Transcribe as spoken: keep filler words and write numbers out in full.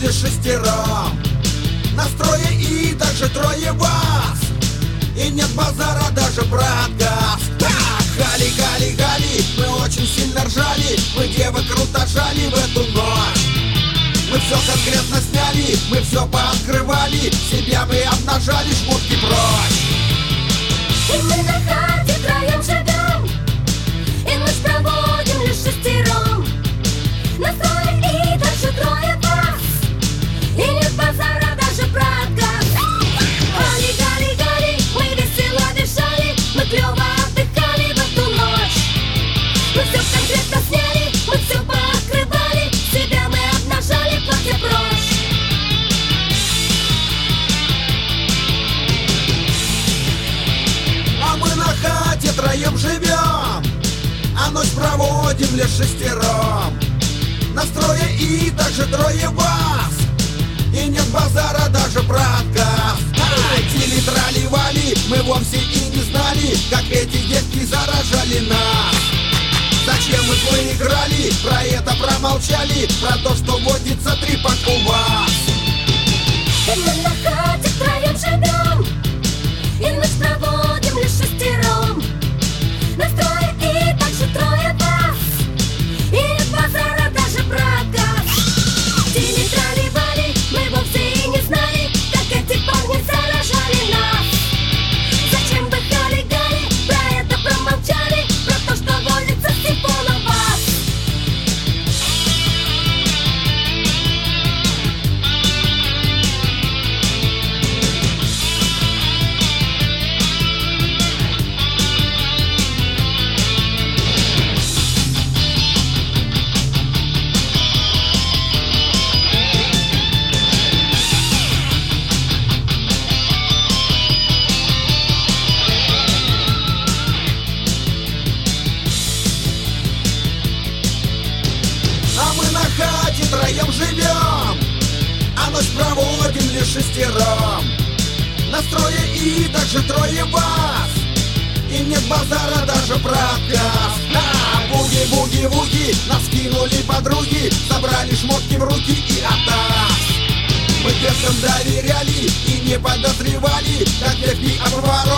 лишь шестером. Нас трое и также трое вас, и нет базара даже про отказ. Гали, гали, гали, мы очень сильно ржали, мы девок круто жали в эту ночь. Мы все конкретно сняли, мы все пооткрывали, себя мы обнажали, шмотки прочь. И мы на хате троем живем, и ночь проводим лишь шестером. Нас трое и даже трое вас, и нет базара даже про отказ. Гали, гали, гали, мы весело бежали, мы клево отдыхали в эту ночь. Мы все конкретно сняли, мы все пооткрывали, себя мы обнажали, платье прочь. А мы на хате троем живем, а ночь проводим лишь шестером. Нас трое и также трое вас, и нет базара даже про отказ. Тили трали-вали, мы вовсе и не знали, как эти детки заражали нас. Зачем мы поиграли, про это промолчали, про то, что водится трипак у вас. И мы на хате втроем живем, и ночь проводим лишь шестером. Нас трое и также трое вас, и нет базара даже про отказ. Тили трали-вали, мы вовсе и не знали, как эти парни заражали нас. Зачем вы гали-гали, про это промолчали, про то, что водится симфон у вас. А мы на хате троем живем, а ночь проводим лишь шестером. Нас трое и также трое вас, и нет базара даже про отказ. А, буги-буги-вуги, нас кинули подруги, собрали шмотки в руки и атас. Мы девкам доверяли и не подозревали, как девки обрывали